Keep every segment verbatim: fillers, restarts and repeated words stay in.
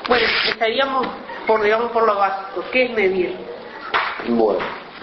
Bueno, estaríamos por, digamos, por lo básico. ¿Qué es MEVIR? Bueno,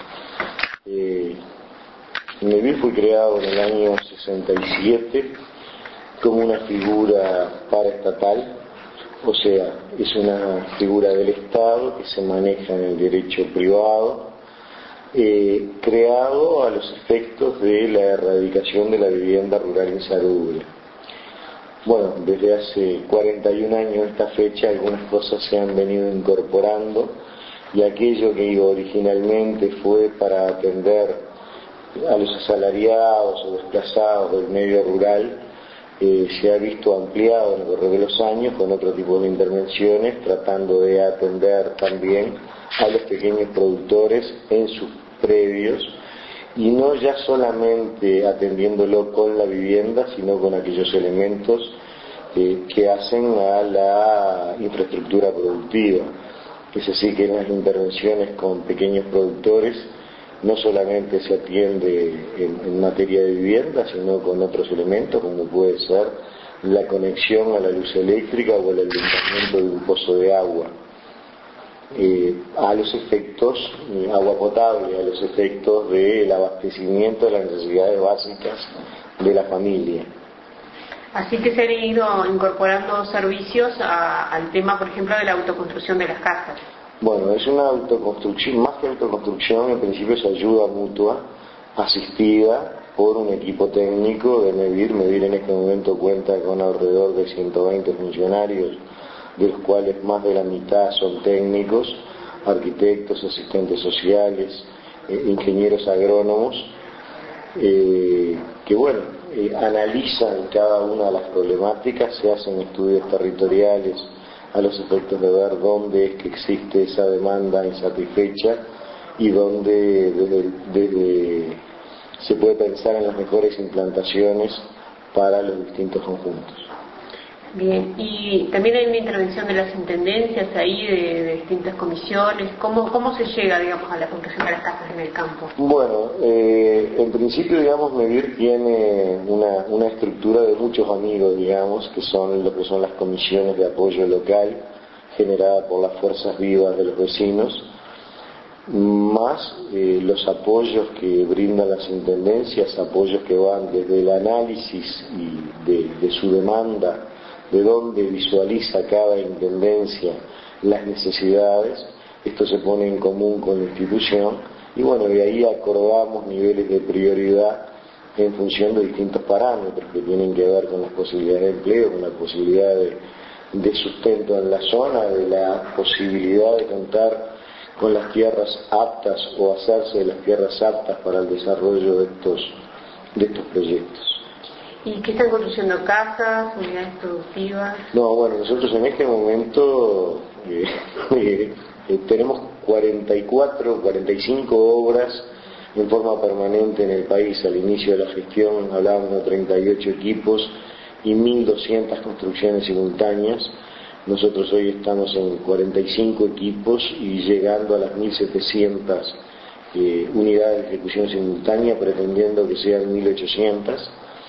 eh, MEVIR fue creado en el año sesenta y siete como una figura paraestatal, o sea, es una figura del Estado que se maneja en el derecho privado, eh, creado a los efectos de la erradicación de la vivienda rural insalubre. Bueno, desde hace cuarenta y un años a esta fecha algunas cosas se han venido incorporando y aquello que originalmente fue para atender a los asalariados o desplazados del medio rural eh, se ha visto ampliado en el correr de los años con otro tipo de intervenciones, tratando de atender también a los pequeños productores en sus predios y no ya solamente atendiéndolo con la vivienda, sino con aquellos elementos eh, que hacen a la infraestructura productiva. Es así que en las intervenciones con pequeños productores no solamente se atiende en, en materia de vivienda, sino con otros elementos como puede ser la conexión a la luz eléctrica o el alumbramiento de un pozo de agua. Eh, a los efectos, eh, agua potable, a los efectos del abastecimiento de las necesidades básicas de la familia. Así que se han ido incorporando servicios a, al tema, por ejemplo, de la autoconstrucción de las casas. Bueno, es una autoconstrucción, más que autoconstrucción, en principio es ayuda mutua, asistida por un equipo técnico de MEVIR. MEVIR en este momento cuenta con alrededor de ciento veinte funcionarios, de los cuales más de la mitad son técnicos, arquitectos, asistentes sociales, eh, ingenieros agrónomos, eh, que bueno, eh, analizan cada una de las problemáticas, se hacen estudios territoriales a los efectos de ver dónde es que existe esa demanda insatisfecha y dónde desde, desde, se puede pensar en las mejores implantaciones para los distintos conjuntos. Bien, y también hay una intervención de las intendencias ahí, de, de distintas comisiones. ¿Cómo, ¿Cómo se llega, digamos, a la construcción de las casas en el campo? Bueno, eh, en principio, digamos, MEVIR tiene una, una estructura de muchos amigos, digamos, que son lo que son las comisiones de apoyo local, generadas por las fuerzas vivas de los vecinos, más eh, los apoyos que brindan las intendencias, apoyos que van desde el análisis y de, de su demanda, de dónde visualiza cada intendencia las necesidades. Esto se pone en común con la institución y bueno, de ahí acordamos niveles de prioridad en función de distintos parámetros que tienen que ver con las posibilidades de empleo, con la posibilidad de, de sustento en la zona, de la posibilidad de contar con las tierras aptas o hacerse de las tierras aptas para el desarrollo de estos, de estos proyectos. ¿Y qué están construyendo? ¿Casas, unidades productivas? No, bueno, nosotros en este momento eh, eh, eh, tenemos cuarenta y cuatro, cuarenta y cinco obras en forma permanente en el país. Al inicio de la gestión hablábamos de treinta y ocho equipos y mil doscientas construcciones simultáneas. Nosotros hoy estamos en cuarenta y cinco equipos y llegando a las mil setecientas eh, unidades de ejecución simultánea, pretendiendo que sean mil ochocientas.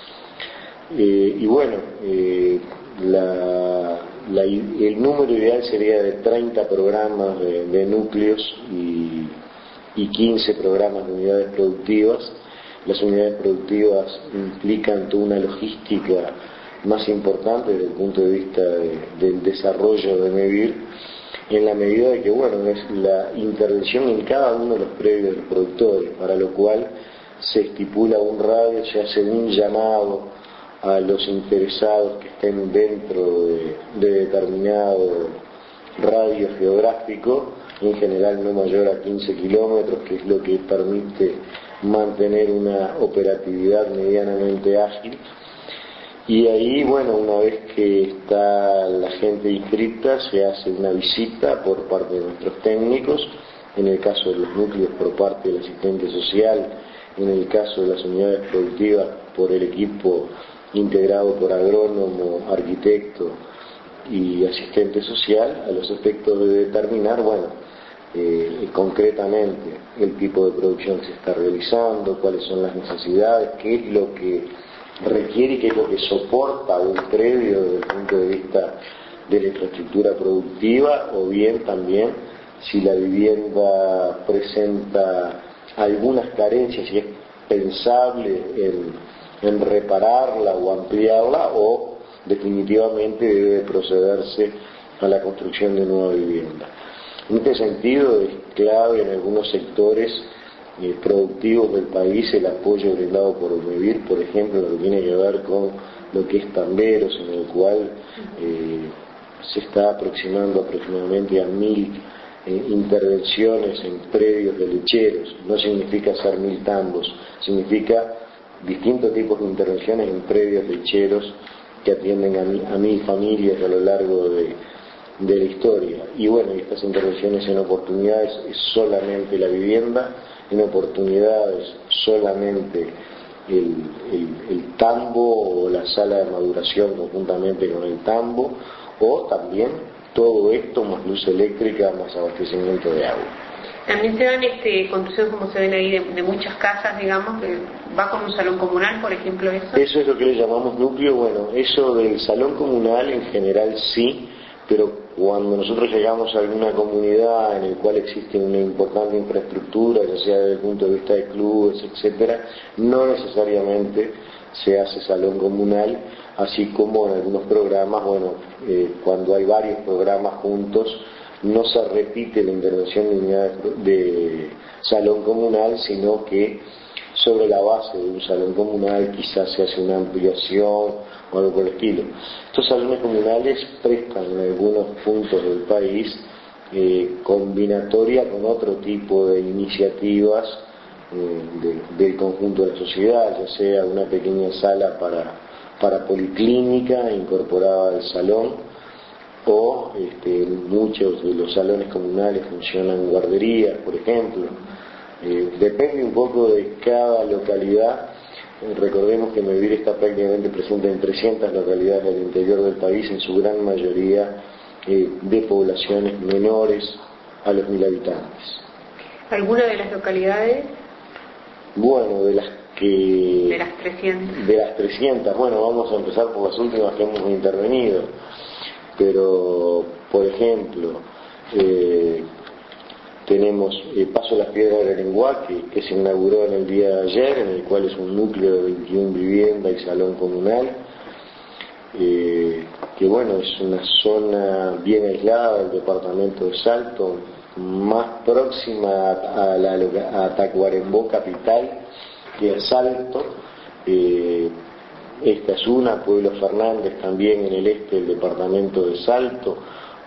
Eh, y bueno, eh, la, la, el número ideal sería de treinta programas de, de núcleos y, y quince programas de unidades productivas. Las unidades productivas implican toda una logística más importante desde el punto de vista de, del desarrollo de MEVIR, en la medida de que, bueno, es la intervención en cada uno de los predios de los productores, para lo cual se estipula un radio, se hace un llamado a los interesados que estén dentro de, de determinado radio geográfico, en general no mayor a quince kilómetros, que es lo que permite mantener una operatividad medianamente ágil. Y ahí, bueno, una vez que está la gente inscrita, se hace una visita por parte de nuestros técnicos, en el caso de los núcleos por parte del asistente social, en el caso de las unidades productivas por el equipo integrado por agrónomo, arquitecto y asistente social, a los efectos de determinar, bueno, eh, concretamente el tipo de producción que se está realizando, cuáles son las necesidades, qué es lo que requiere y qué es lo que soporta un predio desde el punto de vista de la infraestructura productiva, o bien también si la vivienda presenta algunas carencias y es pensable en, en repararla o ampliarla, o definitivamente debe procederse a la construcción de nueva vivienda. En este sentido es clave en algunos sectores eh, productivos del país el apoyo brindado por OMEVIR, por ejemplo, lo que tiene que ver con lo que es Tamberos, en el cual eh, se está aproximando aproximadamente a mil eh, intervenciones en predios de lecheros. No significa hacer mil tambos, significa distintos tipos de intervenciones en predios lecheros que atienden a, mi, a mil familias a lo largo de, de la historia. Y bueno, estas intervenciones en oportunidades es solamente la vivienda, en oportunidades solamente el, el, el tambo o la sala de maduración conjuntamente con el tambo, o también todo esto más luz eléctrica, más abastecimiento de agua. También se dan este, construcciones como se ven ahí de, de muchas casas, digamos, que va con un salón comunal, por ejemplo, eso. Eso es lo que le llamamos núcleo. Bueno, eso del salón comunal en general sí, pero cuando nosotros llegamos a alguna comunidad en el cual existe una importante infraestructura, ya sea desde el punto de vista de clubes, etcétera, no necesariamente se hace salón comunal, así como en algunos programas, bueno, eh, cuando hay varios programas juntos, no se repite la intervención de unidades de salón comunal, sino que sobre la base de un salón comunal quizás se hace una ampliación o algo por el estilo. Estos salones comunales prestan en algunos puntos del país eh, combinatoria con otro tipo de iniciativas eh, de, del conjunto de la sociedad, ya sea una pequeña sala para, para policlínica incorporada al salón, o este, muchos de los salones comunales funcionan guarderías, por ejemplo. Eh, depende un poco de cada localidad. Eh, recordemos que OMEVIR está prácticamente presente en trescientas localidades del interior del país, en su gran mayoría eh, de poblaciones menores a los mil habitantes. ¿Alguna de las localidades? Bueno, de las que... De las trescientas. De las trescientas, bueno, vamos a empezar por las últimas que hemos intervenido. Pero, por ejemplo, eh, tenemos eh, Paso Las Piedras de Arenguá, que, que se inauguró en el día de ayer, en el cual es un núcleo de veintiuna viviendas y salón comunal, eh, que bueno, es una zona bien aislada del departamento de Salto, más próxima a, la, a Tacuarembó capital que a Salto. eh, Esta es una, Pueblo Fernández también en el este del departamento de Salto,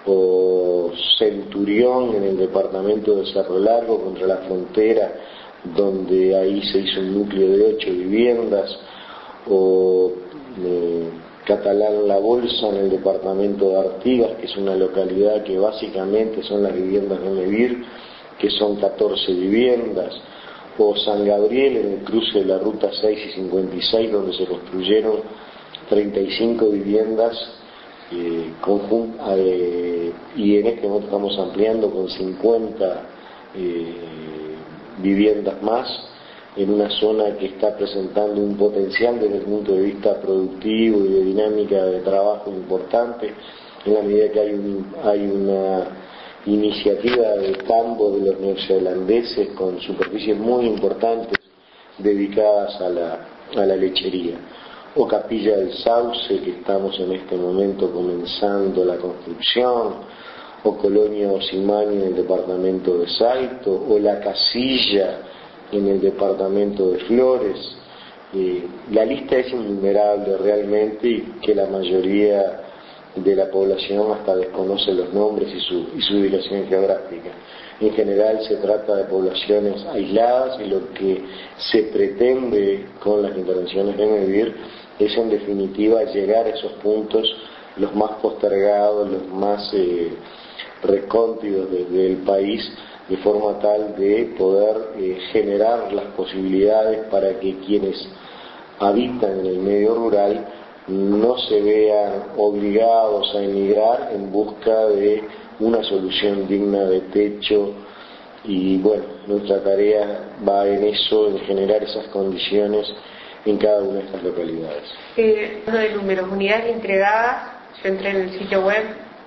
o Centurión en el departamento de Cerro Largo contra la frontera, donde ahí se hizo un núcleo de ocho viviendas, o eh, Catalán La Bolsa en el departamento de Artigas, que es una localidad que básicamente son las viviendas de OMEVIR, que son catorce viviendas, o San Gabriel en el cruce de la ruta seis y cincuenta y seis, donde se construyeron treinta y cinco viviendas eh, conjun- eh, y en este momento estamos ampliando con cincuenta eh, viviendas más en una zona que está presentando un potencial desde el punto de vista productivo y de dinámica de trabajo importante, en la medida que hay, un, hay una iniciativa de tambo de los neozelandeses con superficies muy importantes dedicadas a la, a la lechería, o Capilla del Sauce, que estamos en este momento comenzando la construcción, o Colonia Osimani en el departamento de Salto, o La Casilla en el departamento de Flores. Eh, la lista es innumerable realmente, y que la mayoría de la población hasta desconoce los nombres y su, y su ubicación geográfica. En general se trata de poblaciones aisladas, y lo que se pretende con las intervenciones de OMEVIR es en definitiva llegar a esos puntos los más postergados, los más eh, recónditos de, del país, de forma tal de poder eh, generar las posibilidades para que quienes habitan en el medio rural no se vean obligados a emigrar en busca de una solución digna de techo. Y bueno, nuestra tarea va en eso, en generar esas condiciones en cada una de estas localidades. Eh, uno de números, unidades entregadas, yo entré en el sitio web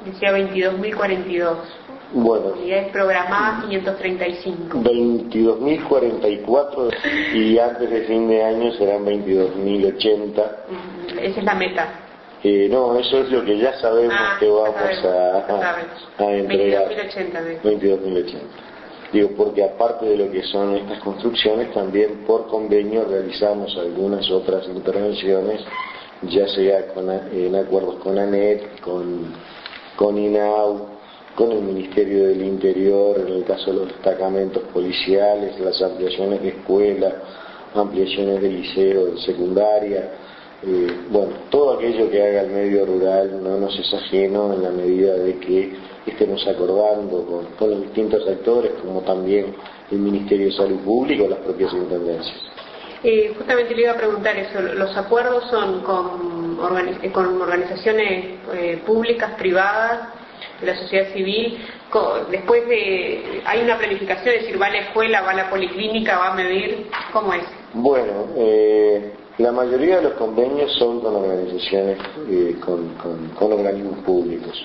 Decía veintidós mil cuarenta y dos. Bueno. Unidades programadas quinientos treinta y cinco. veintidós mil cuarenta y cuatro y antes de fin de año serán veintidós mil ochenta. Esa es la meta. Eh, no, eso es lo que ya sabemos ah, que vamos sabemos, a, a, a entregar. veintidós mil ochenta. Digo, porque aparte de lo que son estas construcciones, también por convenio realizamos algunas otras intervenciones, ya sea con, en acuerdos con ANET, con, con INAU, con el Ministerio del Interior, en el caso de los destacamentos policiales, las ampliaciones de escuelas, ampliaciones de liceo, de secundaria. Eh, bueno, todo aquello que haga el medio rural no nos es ajeno en la medida de que estemos acordando con, con los distintos actores, como también el Ministerio de Salud Pública o las propias intendencias. Eh, justamente le iba a preguntar eso, los acuerdos son con, organiz con organizaciones eh, públicas, privadas, de la sociedad civil, con, después de, hay una planificación, es decir, va a la escuela, va a la policlínica, va a medir, ¿cómo es? Bueno, eh, la mayoría de los convenios son con organizaciones, eh, con, con, con organismos públicos.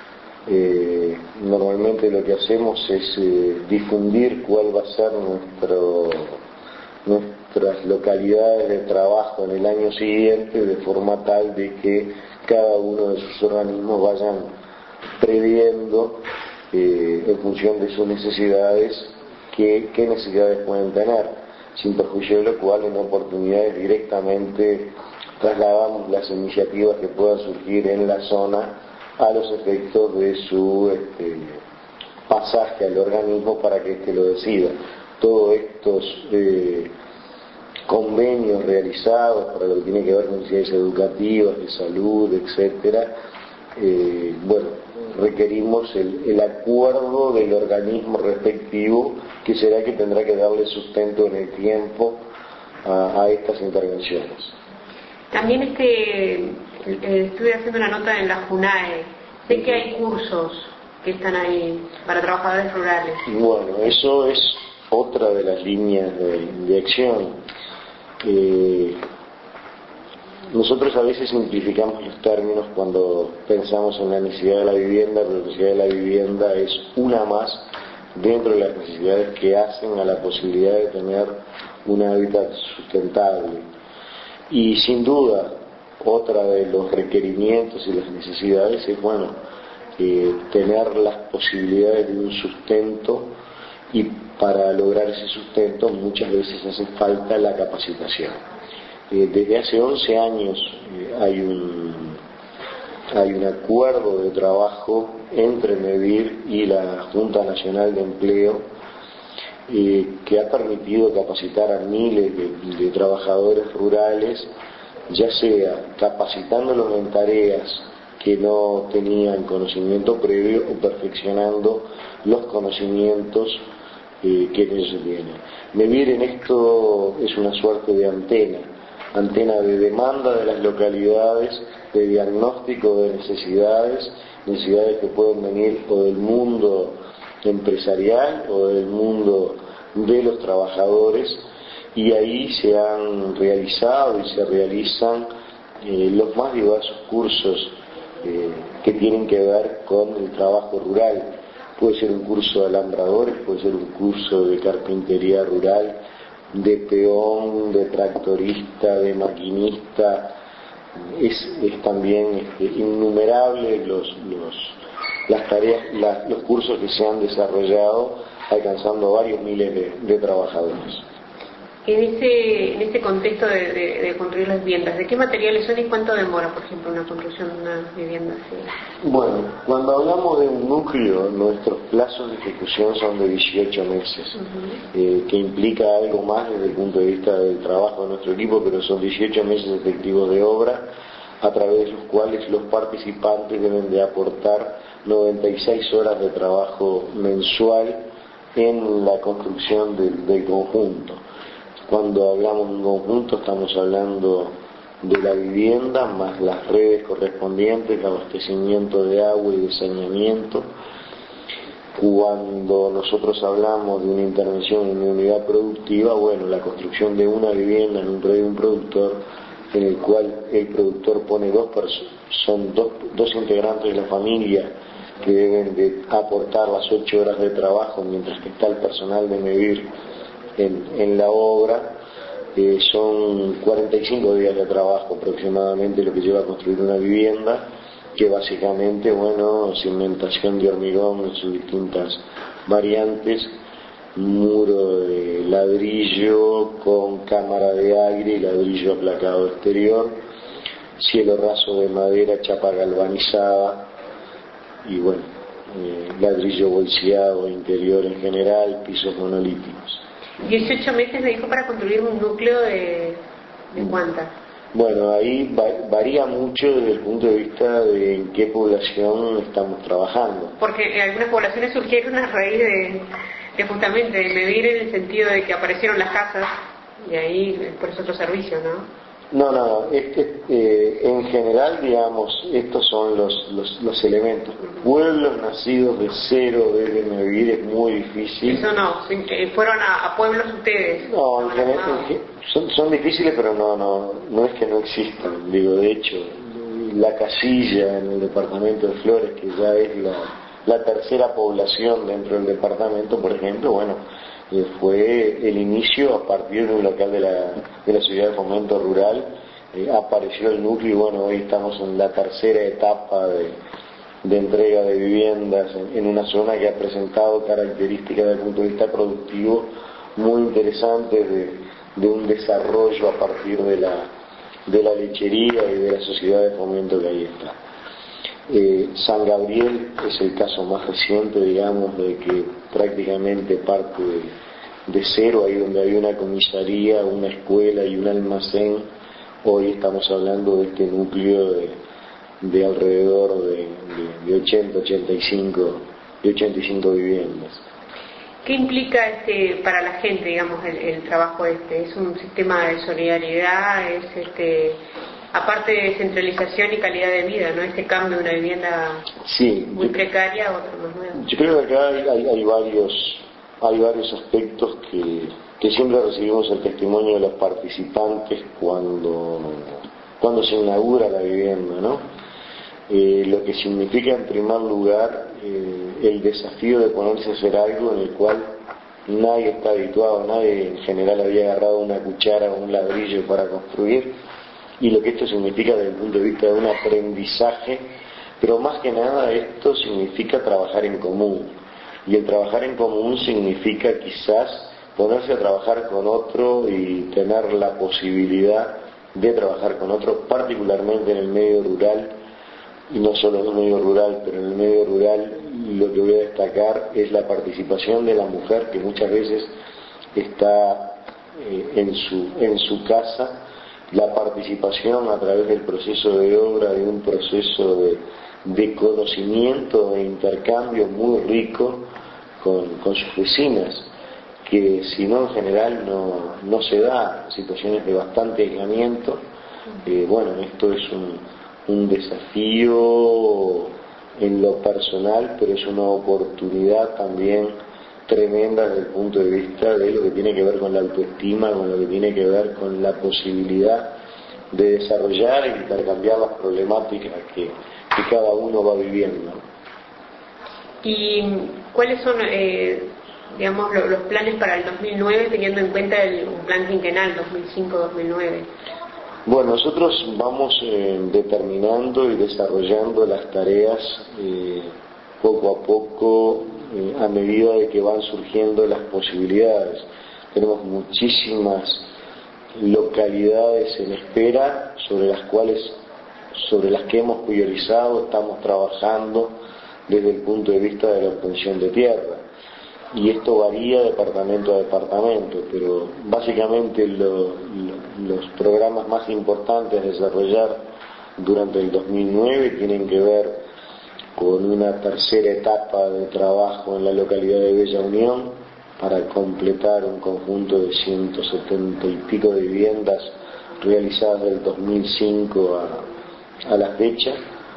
Eh, normalmente lo que hacemos es eh, difundir cuál va a ser nuestro, nuestras localidades de trabajo en el año siguiente, de forma tal de que cada uno de sus organismos vayan previendo eh, en función de sus necesidades qué, qué necesidades pueden tener, sin perjuicio de lo cual en oportunidades directamente trasladamos las iniciativas que puedan surgir en la zona a los efectos de su este, pasaje al organismo para que éste lo decida. Todos estos eh, convenios realizados para lo que tiene que ver con necesidades educativas, de salud, etcétera, eh, bueno, requerimos el, el acuerdo del organismo respectivo, que será que tendrá que darle sustento en el tiempo a, a estas intervenciones. También este, eh, estuve haciendo una nota en la JUNAE, sé que hay cursos que están ahí para trabajadores rurales. Bueno, eso es otra de las líneas de, de acción. Eh, Nosotros a veces simplificamos los términos cuando pensamos en la necesidad de la vivienda, pero la necesidad de la vivienda es una más dentro de las necesidades que hacen a la posibilidad de tener un hábitat sustentable. Y sin duda, otra de los requerimientos y las necesidades es, bueno, eh, tener las posibilidades de un sustento, y para lograr ese sustento muchas veces hace falta la capacitación. Eh, desde hace once años eh, hay un hay un acuerdo de trabajo entre MEVIR y la Junta Nacional de Empleo eh, que ha permitido capacitar a miles de, de trabajadores rurales, ya sea capacitándolos en tareas que no tenían conocimiento previo o perfeccionando los conocimientos eh, que ellos tienen. MEVIR en esto es una suerte de antena antena de demanda de las localidades, de diagnóstico de necesidades, necesidades que pueden venir o del mundo empresarial o del mundo de los trabajadores, y ahí se han realizado y se realizan eh, los más diversos cursos eh, que tienen que ver con el trabajo rural. Puede ser un curso de alambradores, puede ser un curso de carpintería rural, de peón, de tractorista, de maquinista. Es, es también este, innumerable los, los, las tareas, la, los cursos que se han desarrollado, alcanzando varios miles de, de trabajadores. En ese, en ese contexto de, de, de construir las viviendas, ¿de qué materiales son y cuánto demora, por ejemplo, una construcción de una vivienda así? Bueno, cuando hablamos de un núcleo, nuestros plazos de ejecución son de dieciocho meses, uh-huh. eh, que implica algo más desde el punto de vista del trabajo de nuestro equipo, pero son dieciocho meses efectivos de obra, a través de los cuales los participantes deben de aportar noventa y seis horas de trabajo mensual en la construcción del, del conjunto. Cuando hablamos de un conjunto estamos hablando de la vivienda más las redes correspondientes, el abastecimiento de agua y de saneamiento. Cuando nosotros hablamos de una intervención en una unidad productiva, bueno, la construcción de una vivienda en un predio de un productor en el cual el productor pone dos personas, son dos, dos integrantes de la familia que deben de aportar las ocho horas de trabajo mientras que está el personal de medir en, en la obra. Eh, son cuarenta y cinco días de trabajo aproximadamente lo que lleva a construir una vivienda, que básicamente, bueno, cimentación de hormigón en sus distintas variantes, muro de ladrillo con cámara de aire y ladrillo aplacado exterior, cielo raso de madera, chapa galvanizada y bueno, eh, ladrillo bolseado interior en general, pisos monolíticos. dieciocho meses me dijo para construir un núcleo de, de cuántas. Bueno, ahí va, varía mucho desde el punto de vista de en qué población estamos trabajando. Porque algunas poblaciones surgieron a raíz de, de justamente de medir en el sentido de que aparecieron las casas y ahí por eso otro servicio, ¿no? No, no, este, eh, en general, digamos, estos son los, los, los elementos. Pueblos nacidos de cero desde medir es muy difícil. Eso no, fueron a, a pueblos ustedes. No, en general, en, son, son difíciles, pero no, no, no es que no existan. Digo, de hecho, la Casilla en el departamento de Flores, que ya es la, la tercera población dentro del departamento, por ejemplo, bueno, eh, fue el inicio a partir de un local de la, de la Sociedad de Fomento Rural, eh, apareció el núcleo y bueno, hoy estamos en la tercera etapa de, de entrega de viviendas en, en una zona que ha presentado características desde el punto de vista productivo muy interesantes de, de un desarrollo a partir de la, de la lechería y de la Sociedad de Fomento que ahí está. Eh, San Gabriel es el caso más reciente, digamos, de que prácticamente parte de, de cero, ahí donde hay una comisaría, una escuela y un almacén. Hoy estamos hablando de este núcleo de, de alrededor de, de, de ochenta, ochenta y cinco, de ochenta y cinco viviendas. ¿Qué implica este para la gente, digamos, el, el trabajo este? ¿Es un sistema de solidaridad? ¿Es este aparte de centralización y calidad de vida, ¿no? Este cambio de una vivienda sí, muy yo, precaria a otra más nueva? Yo creo que acá hay, hay, hay varios hay varios aspectos que, que siempre recibimos el testimonio de los participantes cuando, cuando se inaugura la vivienda, ¿no? Eh, lo que significa en primer lugar eh, el desafío de ponerse a hacer algo en el cual nadie está habituado, nadie en general había agarrado una cuchara o un ladrillo para construir, y lo que esto significa desde el punto de vista de un aprendizaje, pero más que nada esto significa trabajar en común, y el trabajar en común significa quizás ponerse a trabajar con otro y tener la posibilidad de trabajar con otro, particularmente en el medio rural, y no solo en el medio rural, pero en el medio rural lo que voy a destacar es la participación de la mujer, que muchas veces está eh, en su, en su casa, la participación a través del proceso de obra, de un proceso de, de conocimiento, de intercambio muy rico con, con sus vecinas, que si no en general no, no se da, situaciones de bastante aislamiento. Eh, bueno, esto es un, un desafío en lo personal, pero es una oportunidad también tremenda desde el punto de vista de lo que tiene que ver con la autoestima, con lo que tiene que ver con la posibilidad de desarrollar e intercambiar las problemáticas que, que cada uno va viviendo. ¿Y cuáles son, eh, digamos, lo, los planes para el dos mil nueve, teniendo en cuenta el, un plan quinquenal dos mil cinco a dos mil nueve? Bueno, nosotros vamos eh, determinando y desarrollando las tareas eh, poco a poco, eh, a medida de que van surgiendo las posibilidades. Tenemos muchísimas localidades en espera sobre las cuales, sobre las que hemos priorizado, estamos trabajando desde el punto de vista de la obtención de tierra. Y esto varía departamento a departamento, pero básicamente lo, lo, los programas más importantes a desarrollar durante el dos mil nueve tienen que ver con una tercera etapa de trabajo en la localidad de Bella Unión para completar un conjunto de ciento setenta y pico de viviendas realizadas del dos mil cinco a, a la fecha.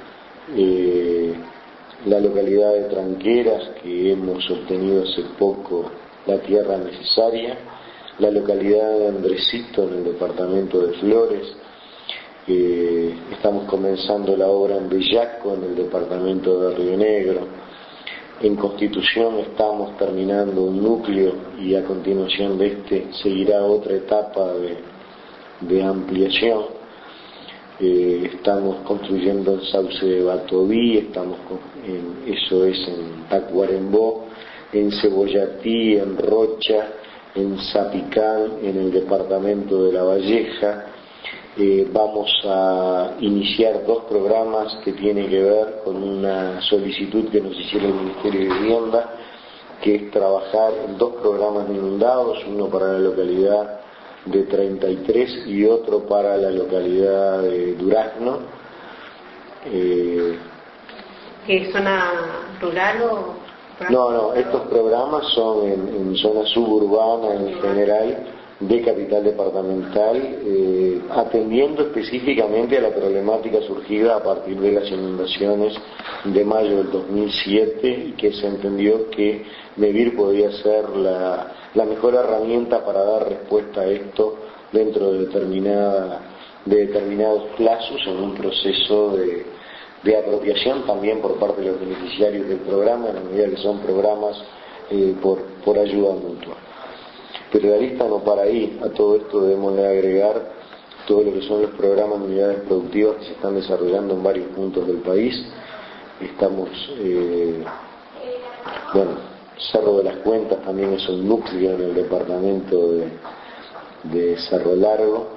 Eh, la localidad de Tranqueras, que hemos obtenido hace poco la tierra necesaria, la localidad de Andresito en el departamento de Flores, Eh, estamos comenzando la obra en Bellaco, en el departamento de Río Negro. En Constitución estamos terminando un núcleo y a continuación de este seguirá otra etapa de, de ampliación. Eh, estamos construyendo en Sauce de Batoví, estamos con, en, eso es en Tacuarembó, en Cebollatí, en Rocha, en Zapicán, en el departamento de La Valleja. Eh, vamos a iniciar dos programas que tienen que ver con una solicitud que nos hicieron el Ministerio de Vivienda, que es trabajar en dos programas de inundados, uno para la localidad de treinta y tres y otro para la localidad de Durazno. Eh, ¿Qué zona rural o...? No, no, estos programas son en, en zona suburbana en general, de capital departamental, eh, atendiendo específicamente a la problemática surgida a partir de las inundaciones de mayo del dos mil siete, y que se entendió que MEVIR podía ser la, la mejor herramienta para dar respuesta a esto dentro de, determinada, de determinados plazos en un proceso de, de apropiación también por parte de los beneficiarios del programa, en la medida que son programas eh, por, por ayuda mutua. Pero la lista no para ahí. A todo esto debemos de agregar todo lo que son los programas de unidades productivas que se están desarrollando en varios puntos del país. Estamos, eh, bueno, Cerro de las Cuentas también es un núcleo en el departamento de, de Cerro Largo,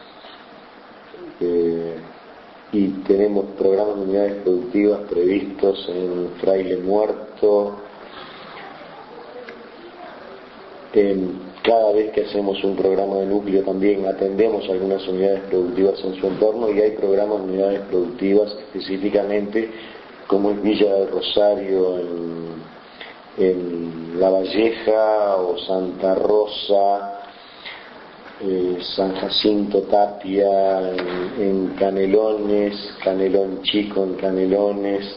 eh, y tenemos programas de unidades productivas previstos en Fraile Muerto. En Cada vez que hacemos un programa de núcleo también atendemos algunas unidades productivas en su entorno, y hay programas de unidades productivas específicamente como es Villa del Rosario en, en La Valleja, o Santa Rosa, eh, San Jacinto Tapia en, en Canelones, Canelón Chico en Canelones.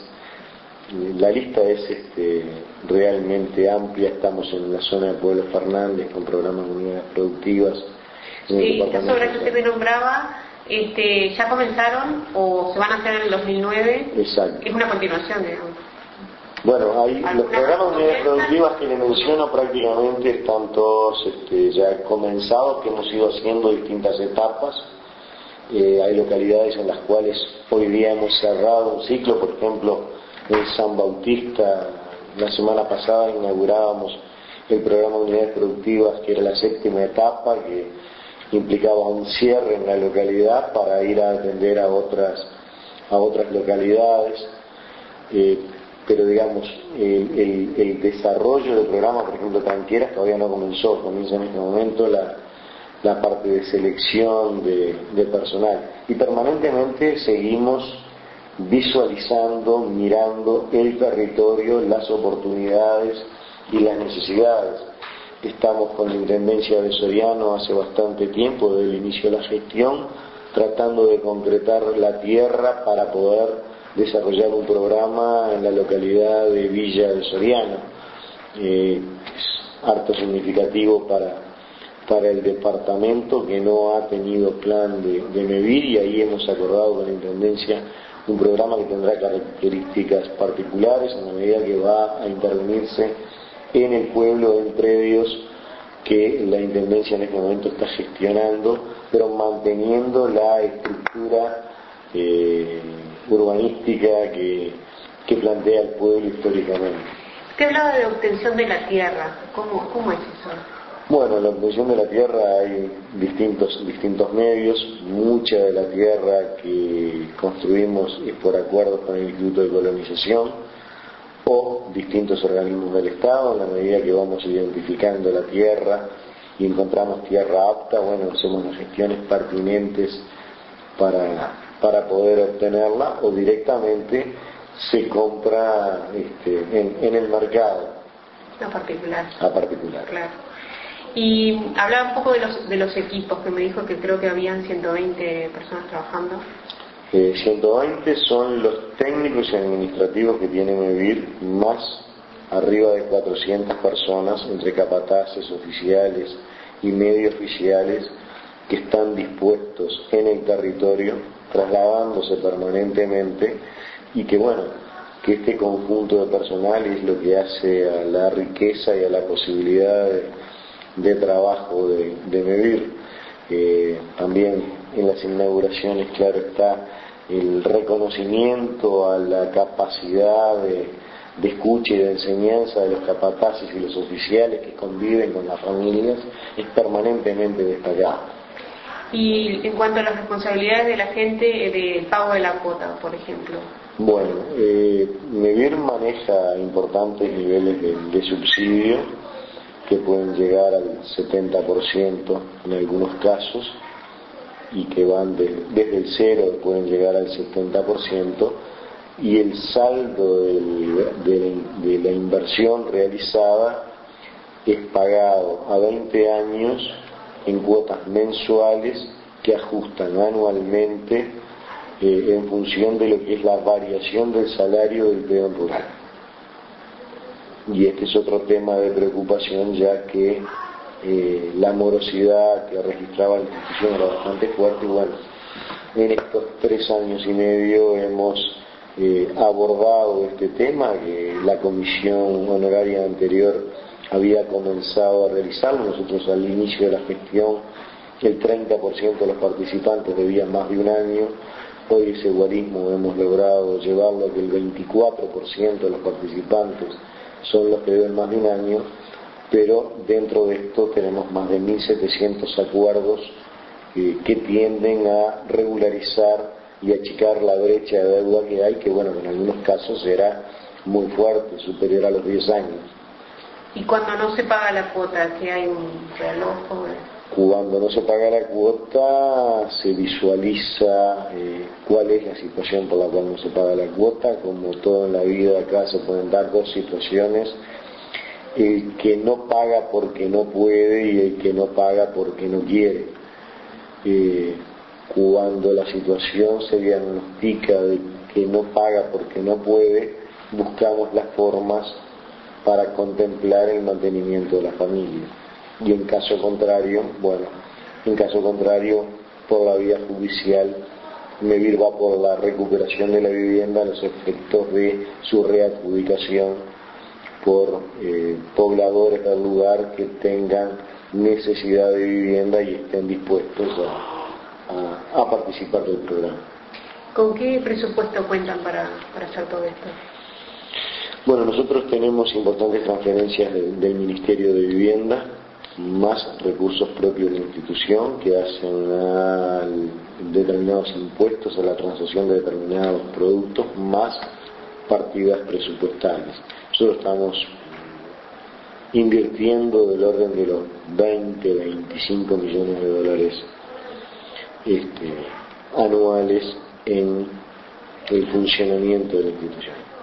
La lista es este, realmente amplia. Estamos en la zona de Pueblo Fernández con programas de unidades productivas. Sí, estas obras que usted me nombraba, este, ¿ya comenzaron o se van a hacer en el dos mil nueve? Exacto. Es una continuación, digamos. Bueno, hay los programas de unidades productivas que le menciono prácticamente están todos este, ya comenzados, que hemos ido haciendo distintas etapas. Eh, hay localidades en las cuales hoy día hemos cerrado un ciclo. Por ejemplo, en San Bautista, la semana pasada inaugurábamos el programa de unidades productivas, que era la séptima etapa, que implicaba un cierre en la localidad para ir a atender a otras, a otras localidades. Eh, pero digamos, el, el, el desarrollo del programa, por ejemplo, Tranqueras, todavía no comenzó. Comienza en este momento la, la parte de selección de, de personal. Y permanentemente seguimos visualizando, mirando el territorio, las oportunidades y las necesidades. Estamos con la Intendencia de Soriano hace bastante tiempo, desde el inicio de la gestión, tratando de concretar la tierra para poder desarrollar un programa en la localidad de Villa de Soriano. Eh, es harto significativo para, para el departamento, que no ha tenido plan de, de MEVIR, y ahí hemos acordado con la Intendencia un programa que tendrá características particulares en la medida que va a intervenirse en el pueblo, en predios que la Intendencia en este momento está gestionando, pero manteniendo la estructura eh, urbanística que, que plantea el pueblo históricamente. Usted hablaba de obtención de la tierra. ¿Cómo, cómo es eso? Bueno, en la obtención de la tierra hay distintos, distintos medios. Mucha de la tierra que construimos es por acuerdos con el Instituto de Colonización o distintos organismos del Estado. En la medida que vamos identificando la tierra y encontramos tierra apta, bueno, hacemos las gestiones pertinentes para, para poder obtenerla, o directamente se compra este, en, en el mercado. A particular. A particular. Claro. Y hablaba un poco de los, de los equipos, que me dijo que creo que habían ciento veinte personas trabajando. Eh, ciento veinte son los técnicos y administrativos que tiene MEVIR, más arriba de cuatrocientas personas, entre capataces, oficiales y medio oficiales, que están dispuestos en el territorio, trasladándose permanentemente y que bueno, que este conjunto de personal es lo que hace a la riqueza y a la posibilidad de, de trabajo de, de MEVIR. Eh, también en las inauguraciones, claro está, el reconocimiento a la capacidad de, de escucha y de enseñanza de los capataces y los oficiales que conviven con las familias es permanentemente destacado. Y en cuanto a las responsabilidades de la gente del pago de la cuota, por ejemplo. Bueno, eh, MEVIR maneja importantes niveles de, de subsidio que pueden llegar al setenta por ciento en algunos casos y que van de, desde el cero pueden llegar al setenta por ciento, y el saldo del, de, de la inversión realizada es pagado a veinte años en cuotas mensuales que ajustan anualmente eh, en función de lo que es la variación del salario del peón rural. Y este es otro tema de preocupación, ya que eh, la morosidad que registraba la institución era bastante fuerte y bueno, en estos tres años y medio hemos eh, abordado este tema que la comisión honoraria anterior había comenzado a realizarlo. Nosotros al inicio de la gestión el treinta por ciento de los participantes debían más de un año. Hoy ese guarismo hemos logrado llevarlo a que el veinticuatro por ciento de los participantes son los que deben más de un año, pero dentro de esto tenemos más de mil setecientos acuerdos eh, que tienden a regularizar y achicar la brecha de deuda que hay, que bueno, en algunos casos será muy fuerte, superior a los diez años. ¿Y cuando no se paga la cuota, que hay un reloj? Cuando no se paga la cuota se visualiza eh, cuál es la situación por la cual no se paga la cuota. Como todo en la vida, acá se pueden dar dos situaciones: el que no paga porque no puede y el que no paga porque no quiere. Eh, cuando la situación se diagnostica de que no paga porque no puede, buscamos las formas para contemplar el mantenimiento de la familia. Y en caso contrario, bueno, en caso contrario, por la vía judicial, MEVIR va por la recuperación de la vivienda a los efectos de su readjudicación por eh, pobladores del lugar que tengan necesidad de vivienda y estén dispuestos a, a, a participar del programa. ¿Con qué presupuesto cuentan para, para hacer todo esto? Bueno, nosotros tenemos importantes transferencias de, del Ministerio de Vivienda, más recursos propios de la institución que hacen a determinados impuestos, a la transacción de determinados productos, más partidas presupuestales. Nosotros estamos invirtiendo del orden de los veinte, veinticinco millones de dólares este, anuales en el funcionamiento de la institución.